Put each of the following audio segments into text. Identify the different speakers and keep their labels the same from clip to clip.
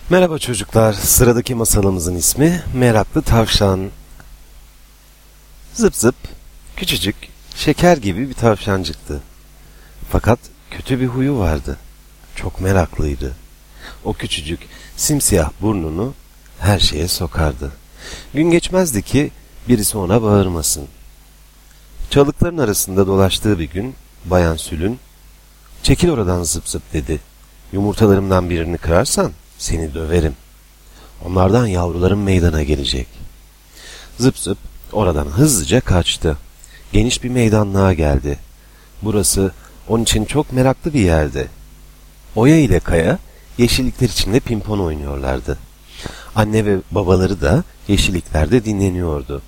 Speaker 1: Merhaba çocuklar, sıradaki masalımızın ismi Meraklı Tavşan. Zıp zıp, küçücük, şeker gibi bir tavşancıktı. Fakat kötü bir huyu vardı. Çok meraklıydı. O küçücük, simsiyah burnunu her şeye sokardı. Gün geçmezdi ki birisi ona bağırmasın. Çalıkların arasında dolaştığı bir gün Bayan Sülün, "Çekil oradan zıp zıp," dedi. "Yumurtalarımdan birini kırarsan seni döverim. Onlardan yavrularım meydana gelecek." Zıp zıp oradan hızlıca kaçtı. Geniş bir meydanlığa geldi. Burası onun için çok meraklı bir yerdi. Oya ile Kaya yeşillikler içinde pimpon oynuyorlardı. Anne ve babaları da yeşilliklerde dinleniyordu.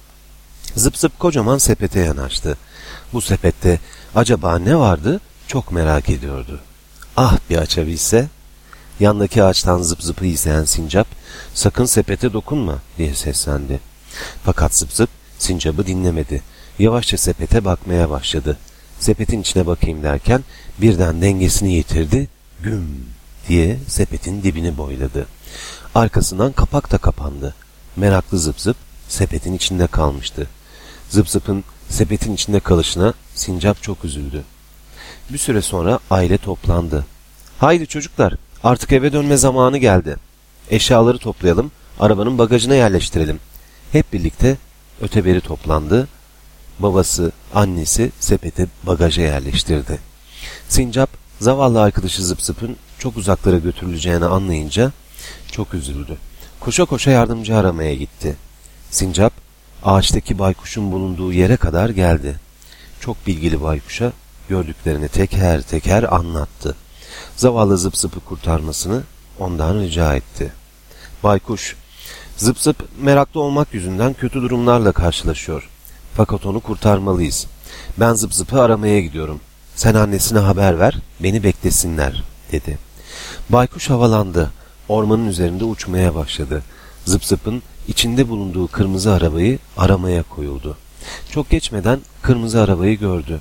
Speaker 1: Zıp zıp kocaman sepete yanaştı. Bu sepette acaba ne vardı çok merak ediyordu. Ah, bir açabilse. Yandaki ağaçtan zıp zıpı izleyen sincap, "Sakın sepete dokunma," diye seslendi. Fakat zıp zıp sincapı dinlemedi. Yavaşça sepete bakmaya başladı. Sepetin içine bakayım derken birden dengesini yitirdi. Güm diye sepetin dibini boyladı. Arkasından kapak da kapandı. Meraklı zıp zıp sepetin içinde kalmıştı. Zıp zıpın sepetin içinde kalışına sincap çok üzüldü. Bir süre sonra aile toplandı. "Haydi çocuklar, artık eve dönme zamanı geldi. Eşyaları toplayalım, arabanın bagajına yerleştirelim." Hep birlikte öteberi toplandı. Babası, annesi sepeti bagaja yerleştirdi. Sincap, zavallı arkadaşı Zıp Zıp'ın çok uzaklara götürüleceğini anlayınca çok üzüldü. Koşa koşa yardımcı aramaya gitti. Sincap, ağaçtaki baykuşun bulunduğu yere kadar geldi. Çok bilgili baykuşa gördüklerini teker teker anlattı. Zavallı Zıp Zıp'ı kurtarmasını ondan rica etti. Baykuş, "Zıp Zıp meraklı olmak yüzünden kötü durumlarla karşılaşıyor. Fakat onu kurtarmalıyız. Ben Zıp Zıp'ı aramaya gidiyorum. Sen annesine haber ver, beni beklesinler," dedi. Baykuş havalandı. Ormanın üzerinde uçmaya başladı. Zıp Zıp'ın içinde bulunduğu kırmızı arabayı aramaya koyuldu. Çok geçmeden kırmızı arabayı gördü.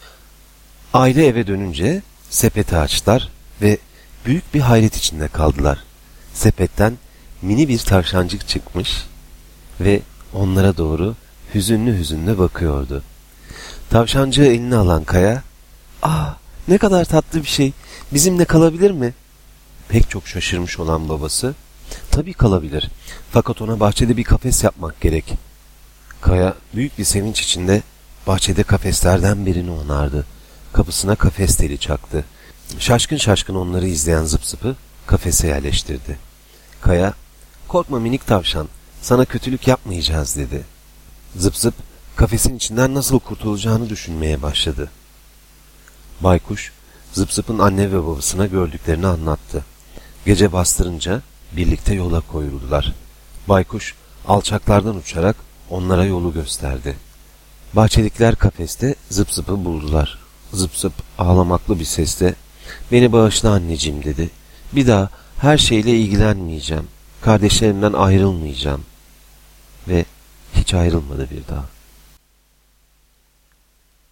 Speaker 1: Aile eve dönünce sepeti açtılar ve büyük bir hayret içinde kaldılar. Sepetten mini bir tavşancık çıkmış ve onlara doğru hüzünlü hüzünlü bakıyordu. Tavşancığı eline alan Kaya, "Ah, ne kadar tatlı bir şey, bizimle kalabilir mi?" Pek çok şaşırmış olan babası, "Tabii kalabilir, fakat ona bahçede bir kafes yapmak gerek." Kaya büyük bir sevinç içinde bahçede kafeslerden birini onardı. Kapısına kafes teli çaktı. Şaşkın şaşkın onları izleyen Zıp Zıp'ı kafese yerleştirdi. Kaya, "Korkma minik tavşan, sana kötülük yapmayacağız," dedi. Zıp Zıp kafesin içinden nasıl kurtulacağını düşünmeye başladı. Baykuş, Zıp Zıp'ın anne ve babasına gördüklerini anlattı. Gece bastırınca birlikte yola koyuldular. Baykuş alçaklardan uçarak onlara yolu gösterdi. Bahçeliler kafeste Zıp Zıp'ı buldular. Zıp Zıp ağlamaklı bir sesle, "Beni bağışla anneciğim," dedi. "Bir daha her şeyle ilgilenmeyeceğim. Kardeşlerimden ayrılmayacağım." Ve hiç ayrılmadı bir daha.